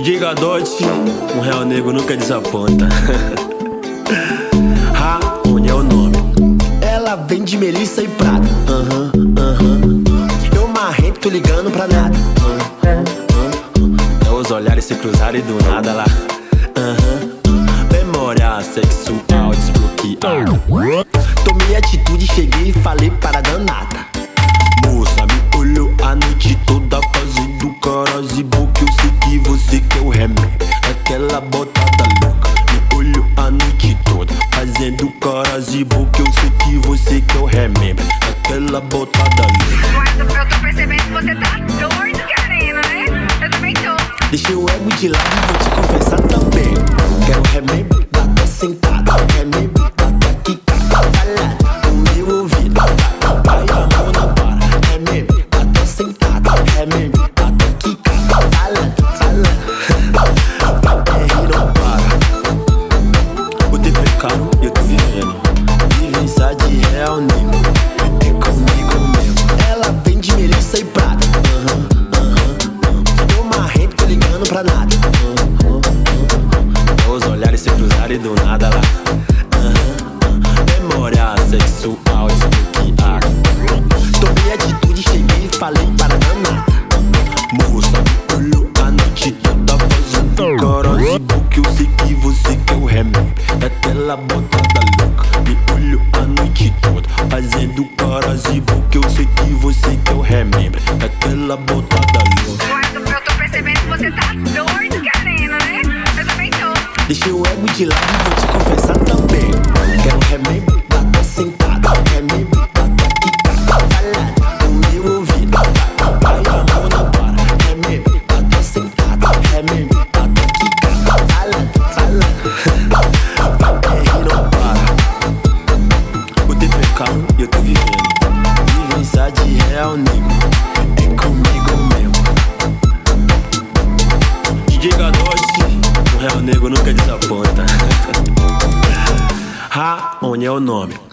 DJ Gadotti, um real negro nunca desaponta. Raoni é o nome. Ela vem de Melissa e Prada. Eu marrento, tô ligando pra nada. É os olhares se cruzarem do nada lá. Memória sexual desbloqueada. Tomei atitude, cheguei e falei para danada. Moça, me olhou a noite toda fazendo caras e boca. Eu sei que você quer o remédio daquela botada louca. Me olhou a noite toda fazendo caras e boca. Eu sei que você quer o remédio daquela botada louca. Mas eu tô percebendo que você tá doido querendo, né? Eu também tô. Deixei o ego de lado e vou te confessar também. Quero remédio da tua sentada, remédio da tua quicada, falada no meu ouvido. Vai a mão não para, remédio da tua sentada, remédio da tua quicada, falada. Vai e não para. O tempo é caro e eu tô vivendo. Vivência de real negro, é comigo mesmo. Ela vem de Melissa e Prada. Eu marrento, tô ligando pra nada. Os olhares se cruzarem do nada lá. Memória sexual desbloqueada. Tomei atitude, cheguei e falei para danada. Moça, me olhou a noite toda fazendo caras e boca. Eu sei que você quer o remédio daquela botada louca. Me olhou a noite toda fazendo caras e boca. Eu sei que você quer o remédio daquela botada louca. Mas eu tô percebendo que você tá doido querendo, né? Eu também tô. Deixei o ego de lado e vou te confessar também. Quero remédio da tua sentada, remédio da tua quicada, falada no meu ouvido. Vai a mão não para, remédio da tua sentada, remédio da tua quicada, falada. Vai e não para. O tempo é caro e eu tô vivendo. Vivência de real negro, é comigo mesmo. DJ Gadotti, o real negro nunca desaponta. Raoni é o nome.